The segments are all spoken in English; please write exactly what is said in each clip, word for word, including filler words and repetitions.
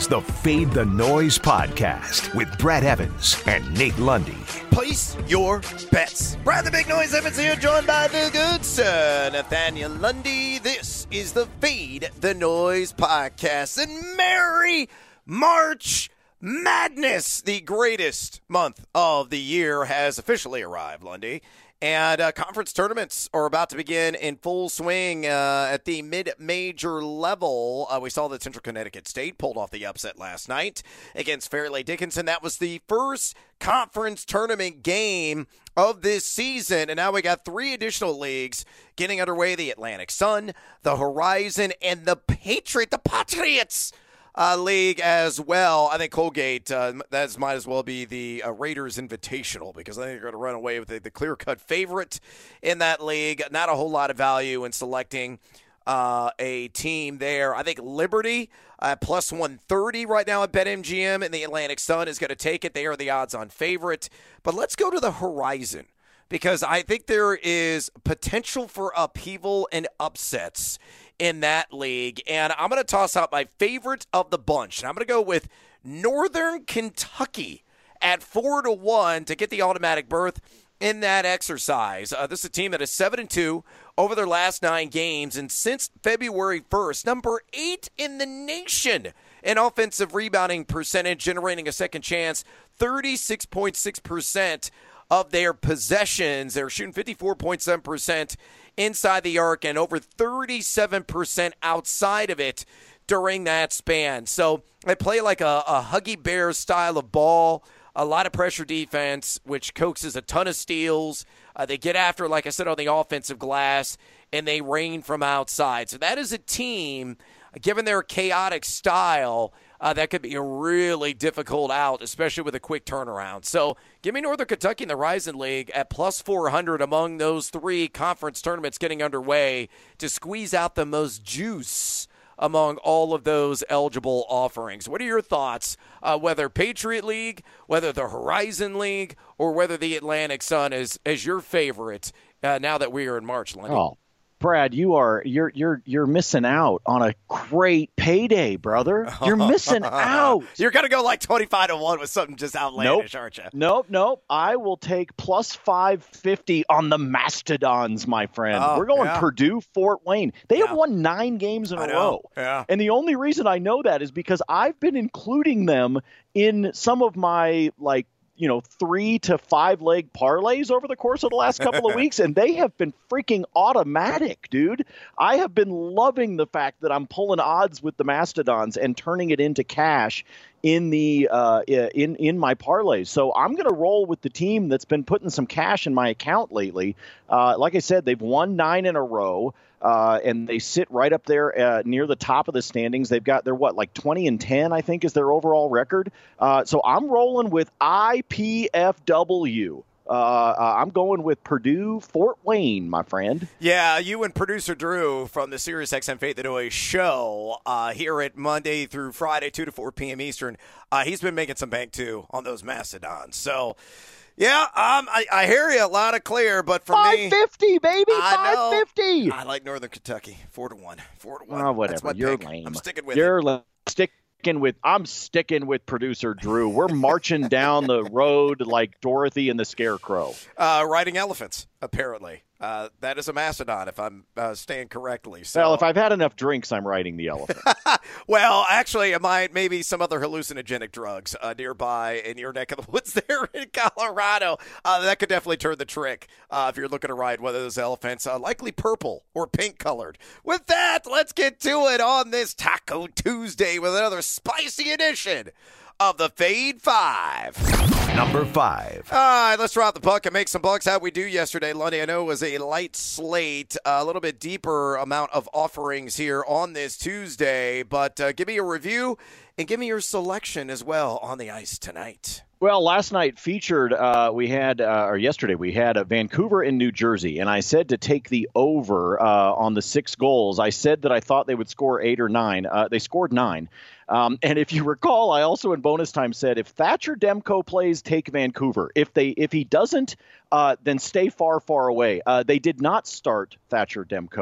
the Fade the Noise podcast with Brad Evans and Nate Lundy. Place your bets. Brad the Big Noise Evans here, joined by the good sir, Nathaniel Lundy. This is the Fade the Noise podcast. And Merry March Madness, the greatest month of the year, has officially arrived, Lundy. And uh, conference tournaments are about to begin in full swing uh, at the mid-major level. Uh, we saw that Central Connecticut State pulled off the upset last night against Fairleigh Dickinson. That was the first conference tournament game of this season. And now we got three additional leagues getting underway: the Atlantic Sun, the Horizon, and the Patriot, the Patriots. Uh, league as well. I think Colgate, uh, that might as well be the uh, Raiders Invitational, because I think they're going to run away with the, the clear-cut favorite in that league. Not a whole lot of value in selecting uh, a team there. I think Liberty, uh, plus one thirty right now at BetMGM, and the Atlantic Sun is going to take it. They are the odds-on favorite. But let's go to the Horizon, because I think there is potential for upheaval and upsets in that league. And I'm going to toss out my favorite of the bunch. And I'm going to go with Northern Kentucky at four to one to get the automatic berth in that exercise. Uh, this is a team that is seven and two over their last nine games. And since February first, number eight in the nation in offensive rebounding percentage, generating a second chance, thirty-six point six percent of their possessions. They're shooting fifty-four point seven percent inside the arc and over thirty-seven percent outside of it during that span. So they play like a, a Huggy Bear style of ball, a lot of pressure defense, which coaxes a ton of steals. Uh, they get after, like I said, on the offensive glass, and they rain from outside. So that is a team, given their chaotic style, Uh, that could be a really difficult out, especially with a quick turnaround. So give me Northern Kentucky in the Horizon League at plus four hundred among those three conference tournaments getting underway to squeeze out the most juice among all of those eligible offerings. What are your thoughts, uh, whether Patriot League, whether the Horizon League, or whether the Atlantic Sun is, is your favorite uh, now that we are in March, Lundy? Oh. Brad, you are you're you're you're missing out on a great payday, brother. You're missing out. You're gonna go like twenty-five to one with something just outlandish, nope. aren't you? Nope, nope. I will take plus five fifty on the Mastodons, my friend. Oh, We're going yeah. Purdue, Fort Wayne. They yeah. have won nine games in I a know. row. Yeah. And the only reason I know that is because I've been including them in some of my like. you know, three to five leg parlays over the course of the last couple of weeks, and they have been freaking automatic, dude. I have been loving the fact that I'm pulling odds with the Mastodons and turning it into cash in the uh, in in my parlays. So I'm going to roll with the team that's been putting some cash in my account lately. Uh, like I said, they've won nine in a row. Uh, and they sit right up there uh, near the top of the standings. They've got, they're what, like twenty and ten, I think, is their overall record. Uh, so I'm rolling with I P F W. Uh, uh, I'm going with Purdue, Fort Wayne, my friend. Yeah, you and producer Drew from the Sirius X M Fade the Noise show uh, here at Monday through Friday, two to four p.m. Eastern. Uh, he's been making some bank, too, on those Mastodons. So, yeah, um, I, I hear you loud and clear, but for five me, fifty, baby, I five fifty. I like Northern Kentucky, four to one, four to one. Oh, whatever. That's my You're pick. lame. I'm sticking with You're it. la- sticking with. I'm sticking with producer Drew. We're marching down the road like Dorothy and the Scarecrow. Uh, riding elephants, apparently. Uh, that is a mastodon, if I'm uh, staying correctly. So. Well, if I've had enough drinks, I'm riding the elephant. Well, actually, it might maybe some other hallucinogenic drugs uh, nearby in your neck of the woods there in Colorado. Uh, that could definitely turn the trick uh, if you're looking to ride one of those elephants, uh, likely purple or pink colored. With that, let's get to it on this Taco Tuesday with another spicy edition of the Fade Five. Number five. All right, let's drop the puck and make some bucks. How'd we do yesterday, Lundy? I know it was a light slate, a little bit deeper amount of offerings here on this Tuesday, but uh, give me a review and give me your selection as well on the ice tonight. Well, last night featured, uh, we had, uh, or yesterday, we had uh, Vancouver and New Jersey, and I said to take the over uh, on the six goals. I said that I thought they would score eight or nine. Uh, they scored nine. Um, and if you recall, I also in bonus time said if Thatcher Demko plays, take Vancouver. If they if he doesn't, uh, then stay far, far away. Uh, they did not start Thatcher Demko.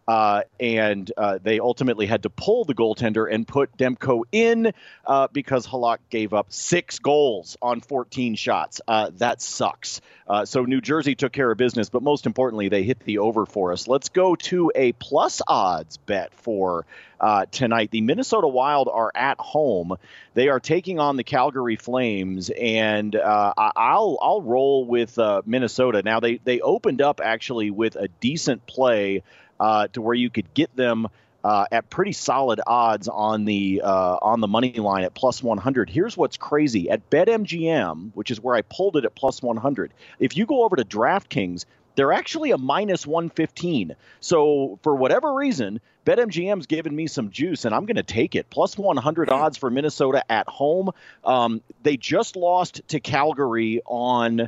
Uh, and uh, they ultimately had to pull the goaltender and put Demko in uh, because Halak gave up six goals on fourteen shots. Uh, that sucks. Uh, so New Jersey took care of business, but most importantly, they hit the over for us. Let's go to a plus odds bet for uh, tonight. The Minnesota Wild are at home. They are taking on the Calgary Flames, and uh, I'll I'll roll with uh, Minnesota. Now, they, they opened up actually with a decent play Uh, to where you could get them uh, at pretty solid odds on the uh, on the money line at plus one hundred. Here's what's crazy. At BetMGM, which is where I pulled it at plus one hundred, if you go over to DraftKings, they're actually a minus one fifteen. So for whatever reason, BetMGM's given me some juice, and I'm going to take it. Plus one hundred odds for Minnesota at home. Um, they just lost to Calgary on,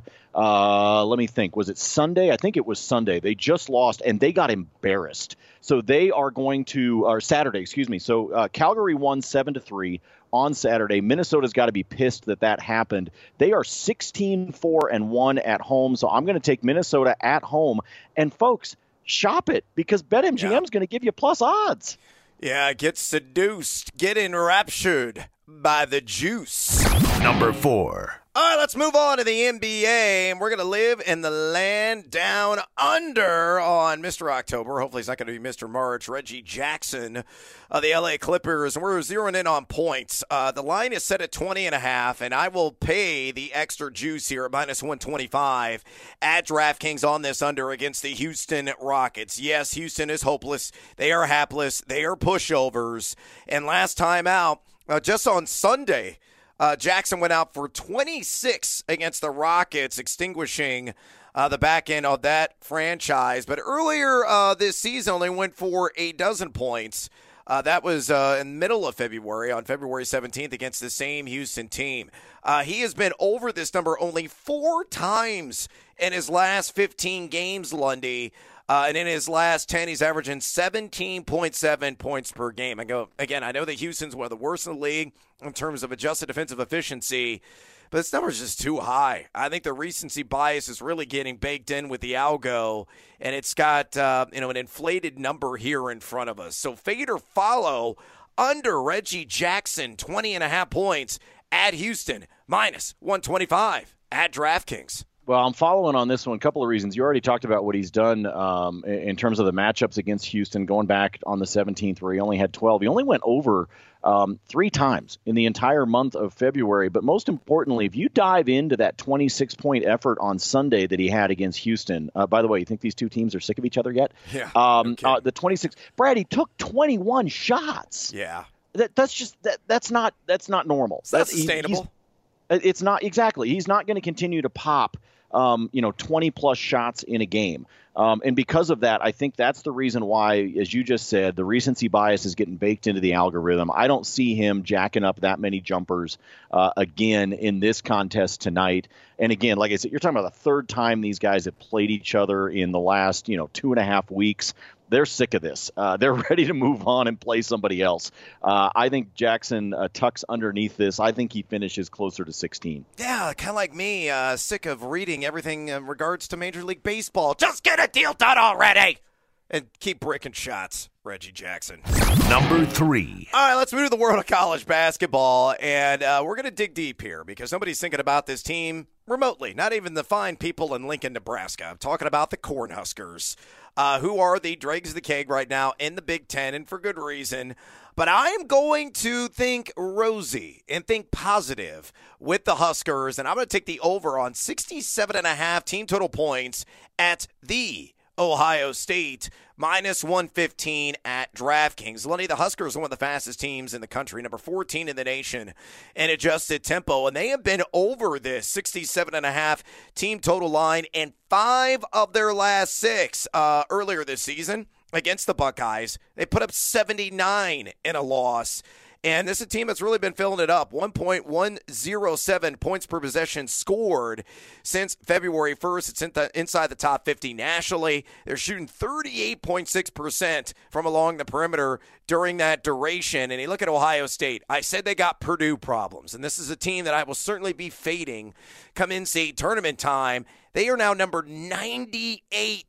uh, let me think, was it Sunday? I think it was Sunday. They just lost, and they got embarrassed. So they are going to, or Saturday, excuse me. So uh, Calgary won seven to three on Saturday. Minnesota's got to be pissed that that happened. They are sixteen four and one at home, so I'm going to take Minnesota at home. And folks, shop it because BetMGM is yeah. going to give you plus odds. Yeah, get seduced, get enraptured by the juice. Number four. All right, let's move on to the N B A, and we're going to live in the land down under on Mister October. Hopefully it's not going to be Mister March. Reggie Jackson of the L A Clippers, and we're zeroing in on points. Uh, the line is set at twenty and a half, and I will pay the extra juice here at minus one twenty-five at DraftKings on this under against the Houston Rockets. Yes, Houston is hopeless. They are hapless. They are pushovers. And last time out, uh, just on Sunday, Uh, Jackson went out for twenty-six against the Rockets, extinguishing uh, the back end of that franchise. But earlier uh, this season, only went for a dozen points. Uh, that was uh, in the middle of February, on February seventeenth, against the same Houston team. Uh, he has been over this number only four times in his last fifteen games, Lundy. Uh, and in his last ten, he's averaging seventeen point seven points per game. I go again, I know that Houston's one of the worst in the league in terms of adjusted defensive efficiency, but this number is just too high. I think the recency bias is really getting baked in with the algo, and it's got uh, you know an inflated number here in front of us. So fade or follow under Reggie Jackson, twenty and a half points at Houston, minus one twenty-five at DraftKings. Well, I'm following on this one. A couple of reasons. You already talked about what he's done um, in terms of the matchups against Houston, going back on the seventeenth where he only had twelve. He only went over um, three times in the entire month of February. But most importantly, if you dive into that twenty-six point effort on Sunday that he had against Houston, uh, by the way, you think these two teams are sick of each other yet? Yeah. Um, okay. uh, the twenty-six. Brad, he took twenty-one shots. Yeah. That, that's just that. That's not. That's not normal. It's not that's sustainable. He, it's not exactly. He's not going to continue to pop. Um, you know, twenty plus shots in a game. Um, and because of that, I think that's the reason why, as you just said, the recency bias is getting baked into the algorithm. I don't see him jacking up that many jumpers uh, again in this contest tonight. And again, like I said, you're talking about the third time these guys have played each other in the last, you know, two and a half weeks. They're sick of this. Uh, they're ready to move on and play somebody else. Uh, I think Jackson uh, tucks underneath this. I think he finishes closer to sixteen. Yeah, kind of like me, uh, sick of reading everything in regards to Major League Baseball. Just get a deal done already and keep bricking shots. Reggie Jackson. Number three. All right, let's move to the world of college basketball, and uh, we're going to dig deep here because nobody's thinking about this team remotely, not even the fine people in Lincoln, Nebraska. I'm talking about the Cornhuskers, uh, who are the dregs of the keg right now in the Big Ten, and for good reason. But I'm going to think rosy and think positive with the Huskers, and I'm going to take the over on sixty-seven and a half team total points at the Ohio State, minus one fifteen at DraftKings. Lundy, the Huskers are one of the fastest teams in the country, number fourteen in the nation in adjusted tempo, and they have been over this sixty-seven and a half team total line in five of their last six. Uh, earlier this season against the Buckeyes, they put up seventy-nine in a loss. And this is a team that's really been filling it up. one point one oh seven points per possession scored since February first. It's in the, inside the top fifty nationally. They're shooting thirty-eight point six percent from along the perimeter during that duration. And you look at Ohio State. I said they got Purdue problems. And this is a team that I will certainly be fading come in-state tournament time. They are now number ninety-eight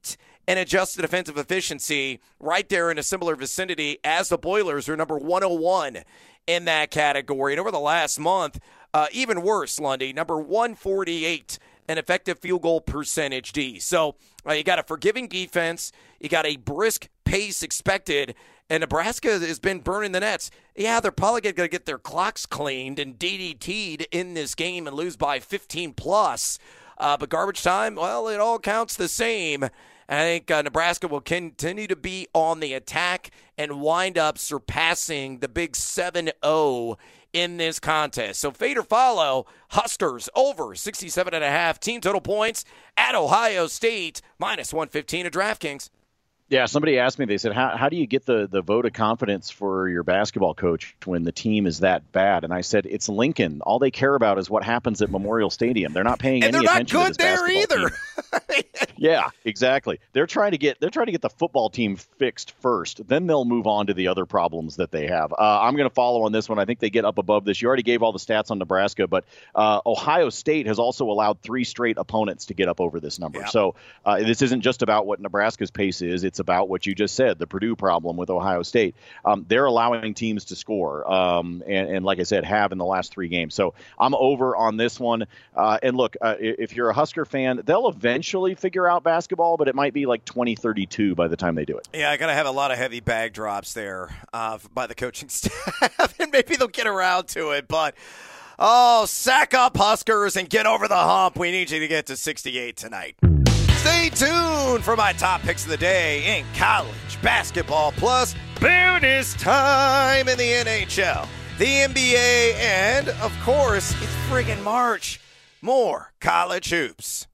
and adjusted defensive efficiency, right there in a similar vicinity as the Boilers, are number one oh one in that category. And over the last month, uh, even worse, Lundy, number one forty-eight an effective field goal percentage D. So uh, you got a forgiving defense, you got a brisk pace expected, and Nebraska has been burning the nets. Yeah, they're probably going to get their clocks cleaned and D D T'd in this game and lose by fifteen plus. Uh, but garbage time, well, it all counts the same. I think uh, Nebraska will continue to be on the attack and wind up surpassing the big seven oh in this contest. So fade or follow, Huskers over sixty-seven and a half team total points at Ohio State, minus one fifteen at DraftKings. Yeah, somebody asked me, they said, how, how do you get the, the vote of confidence for your basketball coach when the team is that bad? And I said, it's Lincoln. All they care about is what happens at Memorial Stadium. They're not paying and any attention to this basketball team. And they're not good there either. Yeah, exactly. They're trying to get they're trying to get the football team fixed first. Then they'll move on to the other problems that they have. Uh, I'm going to follow on this one. I think they get up above this. You already gave all the stats on Nebraska, but uh, Ohio State has also allowed three straight opponents to get up over this number. Yeah. So uh, this isn't just about what Nebraska's pace is. It's about what you just said, the Purdue problem with Ohio State. Um, they're allowing teams to score, um, and, and like I said, have in the last three games. So I'm over on this one. Uh, and look, uh, if you're a Husker fan, they'll eventually figure out basketball, but it might be like twenty thirty-two by the time they do it. Yeah, I got to have a lot of heavy bag drops there uh, by the coaching staff, and maybe they'll get around to it. But, oh, sack up Huskers and get over the hump. We need you to get to sixty-eight tonight. Stay tuned for my top picks of the day in college basketball, plus bonus time in the N H L, the N B A, and, of course, it's friggin' March. More college hoops.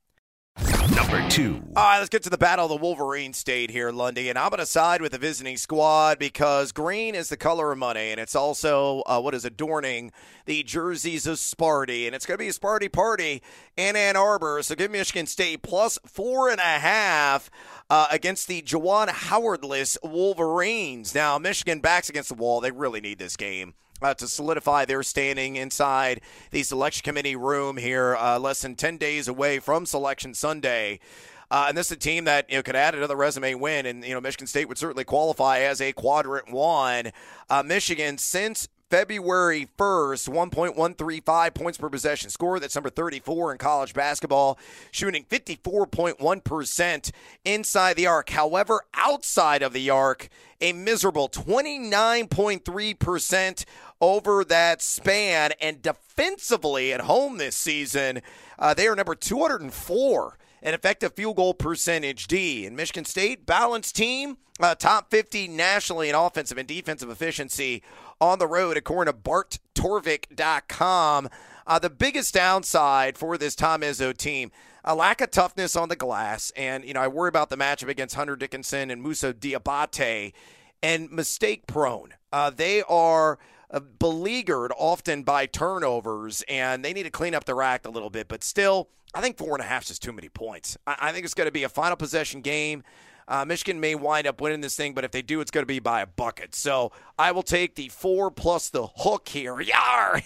Number two. All right, let's get to the Battle of the Wolverine State here, Lundy. And I'm going to side with the visiting squad because green is the color of money, and it's also uh, what is adorning the jerseys of Sparty. And it's going to be a Sparty party in Ann Arbor. So give Michigan State plus four and a half uh, against the Juwan Howardless Wolverines. Now, Michigan backs against the wall. They really need this game Uh, to solidify their standing inside the selection committee room here, uh, less than ten days away from Selection Sunday. Uh, and this is a team that, you know, could add another resume win, and, you know, Michigan State would certainly qualify as a quadrant one. Uh, Michigan, since February first, one point one three five points per possession score. That's number thirty-four in college basketball, shooting fifty-four point one percent inside the arc. However, outside of the arc, a miserable twenty-nine point three percent over that span. And defensively at home this season, uh, they are number two hundred four in effective field goal percentage D. And Michigan State, balanced team, uh, top fifty nationally in offensive and defensive efficiency on the road, according to Bart Torvik dot com. Uh, the biggest downside for this Tom Izzo team, a lack of toughness on the glass. And, you know, I worry about the matchup against Hunter Dickinson and Musa Diabate, and mistake prone. Uh, they are uh, beleaguered often by turnovers, and they need to clean up their act a little bit. But still, I think four and a half is just too many points. I, I think it's going to be a final possession game. Uh, Michigan may wind up winning this thing, but if they do, it's going to be by a bucket. So I will take the four plus the hook here Yar!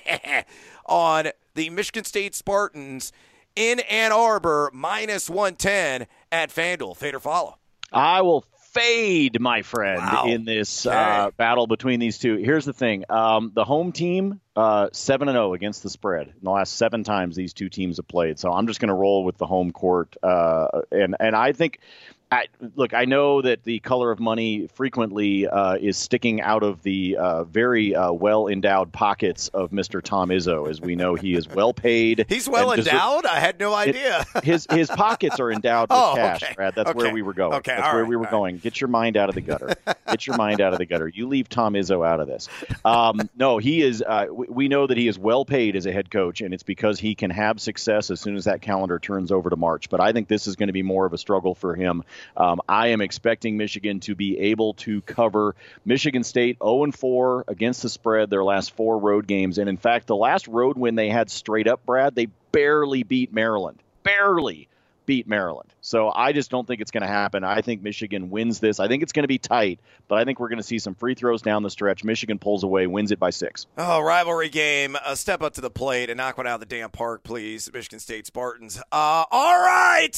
on the Michigan State Spartans in Ann Arbor, minus one ten at FanDuel. Fade or follow? I will fade, my friend, wow. in this okay. uh, battle between these two. Here's the thing. Um, the home team, uh, seven and oh against the spread in the last seven times these two teams have played. So I'm just going to roll with the home court. Uh, and, and I think – I, look, I know that the color of money frequently uh, is sticking out of the uh, very uh, well-endowed pockets of Mister Tom Izzo. As we know, he is well-paid. He's well-endowed? I had no idea. It, his his pockets are endowed with oh, cash, okay. Brad. That's okay. where we were going. Okay, That's all where right, we were all going. right. Get your mind out of the gutter. Get your mind out of the gutter. You leave Tom Izzo out of this. Um, no, he is. Uh, we, we know that he is well-paid as a head coach, and it's because he can have success as soon as that calendar turns over to March. But I think this is going to be more of a struggle for him. Um, I am expecting Michigan to be able to cover. Michigan State oh and four against the spread their last four road games. And in fact, the last road win they had straight up, Brad, they barely beat Maryland. Barely beat Maryland. So I just don't think it's going to happen. I think Michigan wins this. I think it's going to be tight, but I think we're going to see some free throws down the stretch. Michigan pulls away, wins it by six. Oh, rivalry game. Uh, step up to the plate and knock one out of the damn park, please, Michigan State Spartans. Uh, all right.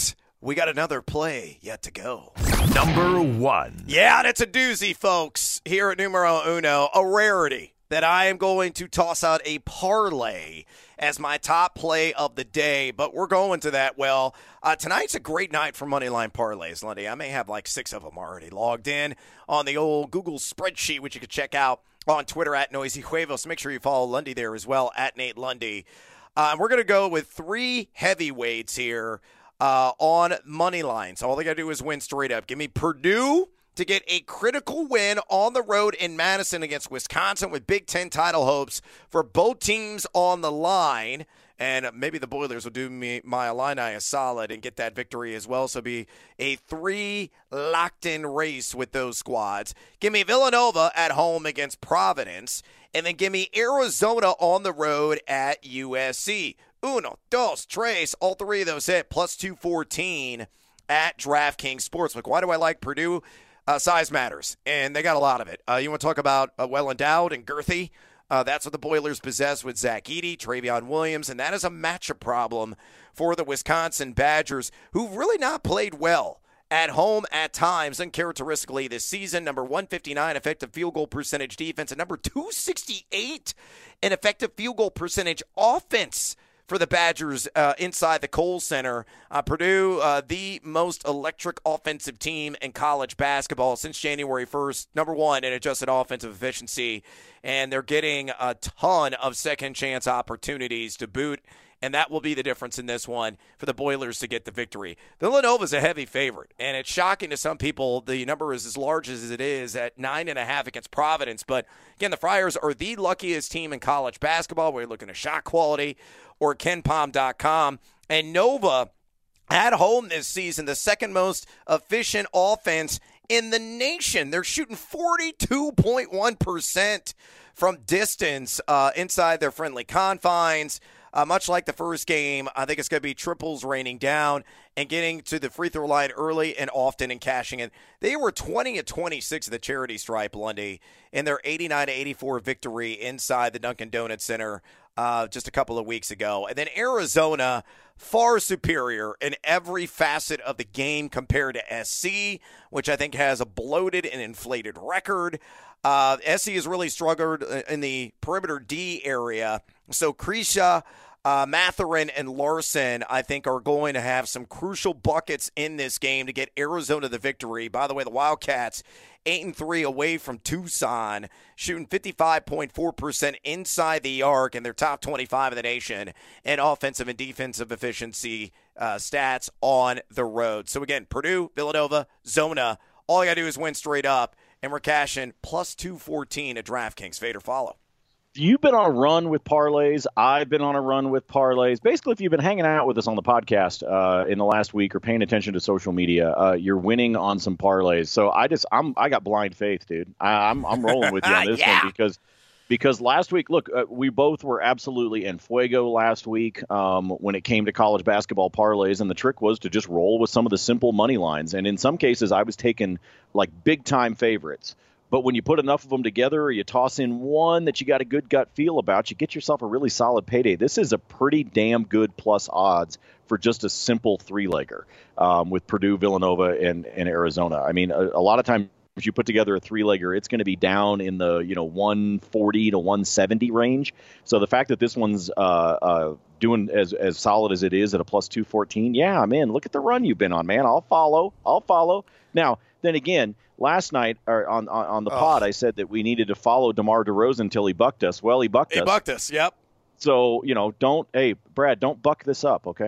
we got another play yet to go. Number one. Yeah, and it's a doozy, folks, here at Numero Uno, a rarity that I am going to toss out a parlay as my top play of the day, but we're going to that. Well, uh, tonight's a great night for Moneyline parlays, Lundy. I may have like six of them already logged in on the old Google spreadsheet, which you can check out on Twitter at Noisy Huevos. Make sure you follow Lundy there as well, at Nate Lundy. Uh, we're going to go with three heavyweights here uh, on Moneyline. So all they got to do is win straight up. Give me Purdue to get a critical win on the road in Madison against Wisconsin with Big Ten title hopes for both teams on the line. And maybe the Boilers will do me my Illini a solid and get that victory as well. So be a three locked-in race with those squads. Give me Villanova at home against Providence. And then give me Arizona on the road at U S C. Uno, dos, tres, all three of those hit, plus two fourteen at DraftKings Sportsbook. Why do I like Purdue? Uh, size matters, and they got a lot of it. Uh, you want to talk about uh, well-endowed and girthy? Uh, that's what the Boilers possess with Zach Edey, Travion Williams, and that is a matchup problem for the Wisconsin Badgers, who've really not played well at home at times, uncharacteristically this season. Number one fifty-nine effective field goal percentage defense, and number two sixty-eight in effective field goal percentage offense for the Badgers uh, inside the Kohl Center. Uh, Purdue, uh, the most electric offensive team in college basketball since January first, number one in adjusted offensive efficiency, and they're getting a ton of second-chance opportunities to boot, and that will be the difference in this one for the Boilers to get the victory. Villanova's a heavy favorite, and it's shocking to some people the number is as large as it is at nine and a half against Providence. But, again, the Friars are the luckiest team in college basketball. We're looking at shot quality or ken pom dot com. And Nova, at home this season, the second most efficient offense in the nation. They're shooting forty-two point one percent from distance uh, inside their friendly confines. Uh, much like the first game, I think it's going to be triples raining down and getting to the free throw line early and often and cashing it. They were twenty at twenty-six at the charity stripe, Lundy, in their eighty-nine to eighty-four victory inside the Dunkin' Donuts Center uh, just a couple of weeks ago. And then Arizona, far superior in every facet of the game compared to S C, which I think has a bloated and inflated record. Uh, S C has really struggled in the perimeter D area. So Krisha, uh, Mathurin, and Larson, I think, are going to have some crucial buckets in this game to get Arizona the victory. By the way, the Wildcats, eight and three away from Tucson, shooting fifty-five point four percent inside the arc, and they're top twenty-five in the nation in offensive and defensive efficiency uh, stats on the road. So, again, Purdue, Villanova, Zona, all you got to do is win straight up, and we're cashing plus two fourteen at DraftKings. Fade or follow. You've been on a run with parlays. I've been on a run with parlays. Basically, if you've been hanging out with us on the podcast uh, in the last week or paying attention to social media, uh, you're winning on some parlays. So I just, I'm, I got blind faith, dude. I, I'm, I'm rolling with you on this yeah. one because, because last week, look, uh, we both were absolutely en fuego last week um, when it came to college basketball parlays, and the trick was to just roll with some of the simple money lines. And in some cases, I was taking like big time favorites. But when you put enough of them together or you toss in one that you got a good gut feel about, you get yourself a really solid payday. This is a pretty damn good plus odds for just a simple three-legger um, with Purdue, Villanova, and, and Arizona. I mean, a, a lot of times if you put together a three-legger, it's going to be down in the, you know, one forty to one seventy range. So the fact that this one's uh, uh, doing as, as solid as it is at a plus two fourteen, yeah, I'm in. Look at the run you've been on, man. I'll follow. I'll follow. Now, then again, last night or on, on on the oh. pod, I said that we needed to follow DeMar DeRozan until he bucked us. Well, he bucked he us. He bucked us, yep. So, you know, don't, hey, Brad, don't buck this up, okay?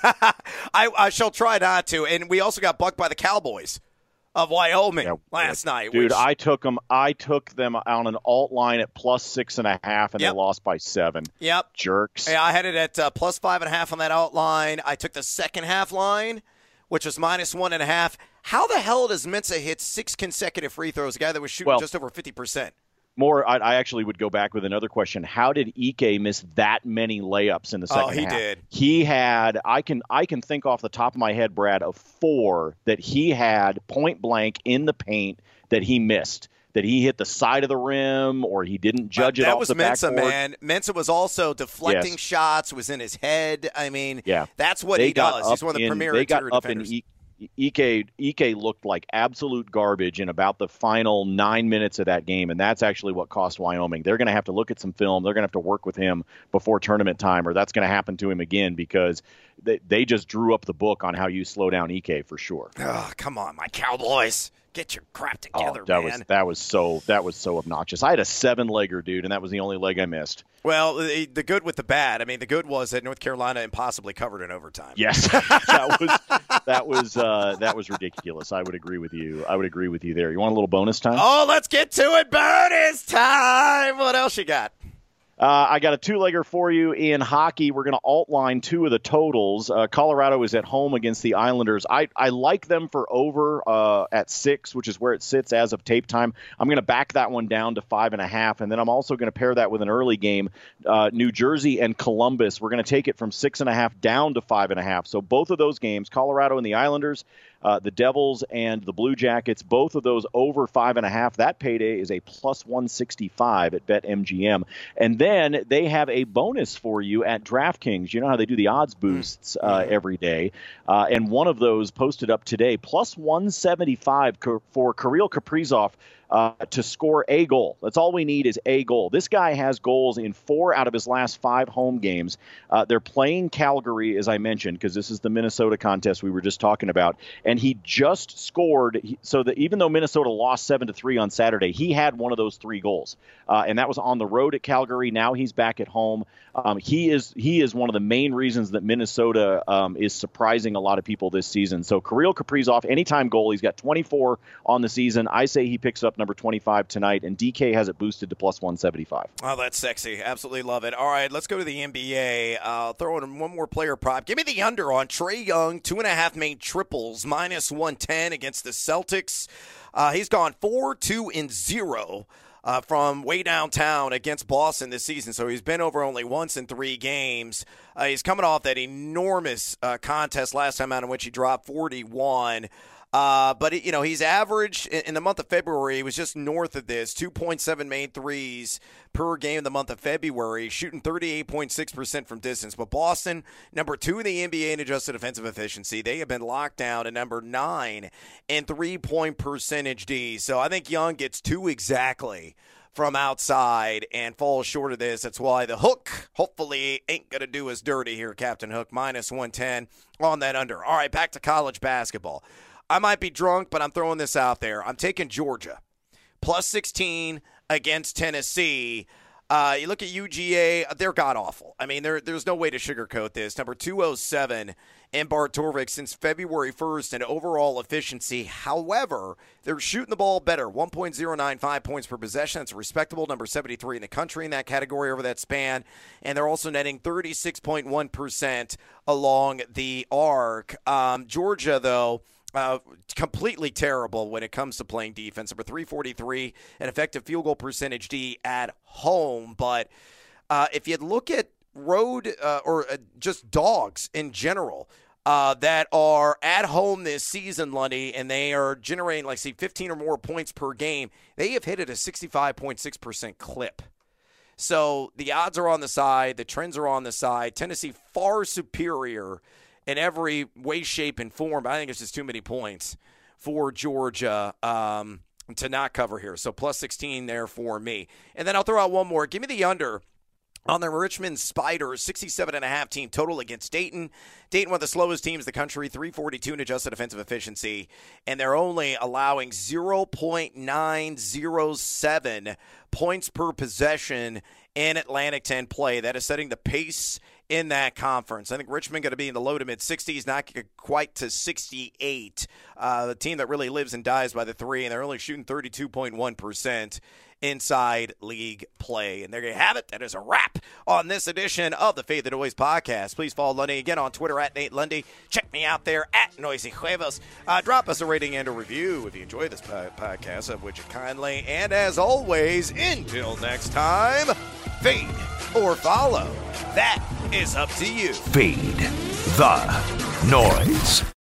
I, I shall try not to. And we also got bucked by the Cowboys of Wyoming yeah, last yeah. night. Dude, which... I took them I took them on an alt line at plus six and a half, and yep. they lost by seven. Yep. Jerks. Yeah, I had it at uh, plus five and a half on that alt line. I took the second half line, which was minus one and a half. How the hell does Mensah hit six consecutive free throws? A guy that was shooting well, just over fifty percent. More, I, I actually would go back with another question. How did Ike miss that many layups in the second half? Oh, he half? did. He had, I can I can think off the top of my head, Brad, of four that he had point blank in the paint that he missed. that he hit the side of the rim or he didn't judge uh, it that off was the Mensah, backboard. man. Mensah was also deflecting Yes. shots, was in his head. I mean, yeah. that's what they he got does. He's one of the in, premier They got interior up defenders. in e- Ike, Ike looked like absolute garbage in about the final nine minutes of that game, and that's actually what cost Wyoming. They're going to have to look at some film. They're going to have to work with him before tournament time, or that's going to happen to him again because they, they just drew up the book on how you slow down Ike for sure. Oh, come on, my Cowboys. Get your crap together, oh, that man. was that was so that was so obnoxious. I had a seven-legger, dude, and that was the only leg I missed. Well, the, the good with the bad. I mean, the good was that North Carolina impossibly covered in overtime. Yes, that was that was uh, that was ridiculous. I would agree with you. I would agree with you there. You want a little bonus time? Oh, let's get to it. Bonus time. What else you got? Uh, I got a two-legger for you in hockey. We're going to outline two of the totals. Uh, Colorado is at home against the Islanders. I, I like them for over uh, at six, which is where it sits as of tape time. I'm going to back that one down to five and a half, and then I'm also going to pair that with an early game, uh, New Jersey and Columbus. We're going to take it from six and a half down to five and a half. So both of those games, Colorado and the Islanders, Uh, the Devils and the Blue Jackets, both of those over five and a half. That payday is a plus one sixty-five at BetMGM. And then they have a bonus for you at DraftKings. You know how they do the odds boosts uh, every day. Uh, and one of those posted up today, plus one seventy-five for Kirill Kaprizov uh, to score a goal. That's all we need is a goal. This guy has goals in four out of his last five home games. Uh, they're playing Calgary, as I mentioned, because this is the Minnesota contest we were just talking about. And he just scored, so that even though Minnesota lost seven to three on Saturday, he had one of those three goals. Uh, and that was on the road at Calgary. Now he's back at home. Um, he is he is one of the main reasons that Minnesota um, is surprising a lot of people this season. So Kirill Kaprizov, anytime goal. He's got twenty-four on the season. I say he picks up number twenty-five tonight, and D K has it boosted to plus one seventy-five. Oh, that's sexy. Absolutely love it. All right, let's go to the N B A. I'll throw in one more player prop. Give me the under on Trae Young, two and a half made triples, minus one ten against the Celtics. Uh, he's gone four, two, and zero. Uh, from way downtown against Boston this season. So he's been over only once in three games. Uh, he's coming off that enormous uh, contest last time out in which he dropped forty-one. Uh, but, it, you know, he's averaged in, in the month of February, he was just north of this, two point seven made threes per game in the month of February, shooting thirty-eight point six percent from distance. But Boston, number two in the N B A in adjusted defensive efficiency, they have been locked down at number nine in three-point percentage D. So I think Young gets two exactly from outside and falls short of this. That's why the hook hopefully ain't going to do us dirty here, Captain Hook, minus one ten on that under. All right, back to college basketball. I might be drunk, but I'm throwing this out there. I'm taking Georgia, plus sixteen against Tennessee. Uh, you look at U G A, they're god-awful. I mean, there, there's no way to sugarcoat this. Number two oh seven in Bart Torvik since February first in overall efficiency. However, they're shooting the ball better, one point oh nine five points per possession. That's a respectable number seventy-three in the country in that category over that span. And they're also netting thirty-six point one percent along the arc. Um, Georgia, though, Uh, completely terrible when it comes to playing defense. Number three forty-three, an effective field goal percentage D at home. But uh, if you look at road uh, or uh, just dogs in general uh, that are at home this season, Lundy, and they are generating, like, say, fifteen or more points per game, they have hit at a sixty-five point six percent clip. So the odds are on the side. The trends are on the side. Tennessee far superior in every way, shape, and form. But I think it's just too many points for Georgia um, to not cover here. So plus sixteen there for me. And then I'll throw out one more. Give me the under on the Richmond Spiders, sixty-seven and a half team total against Dayton. Dayton, one of the slowest teams in the country, three forty-two in adjusted defensive efficiency, and they're only allowing zero point nine oh seven points per possession in Atlantic ten play. That is setting the pace in that conference. I think Richmond going to be in the low to mid sixties, not quite to sixty-eight. Uh, the team that really lives and dies by the three, and they're only shooting thirty-two point one percent inside league play. And there you have it. That is a wrap on this edition of the Fade the Noise podcast. Please follow Lundy again on Twitter at Nate Lundy. Check me out there at Noisy Huevos. Uh, drop us a rating and a review if you enjoy this po- podcast, of which you kindly. And as always, until next time, fade or follow. That is up to you. Fade the Noise.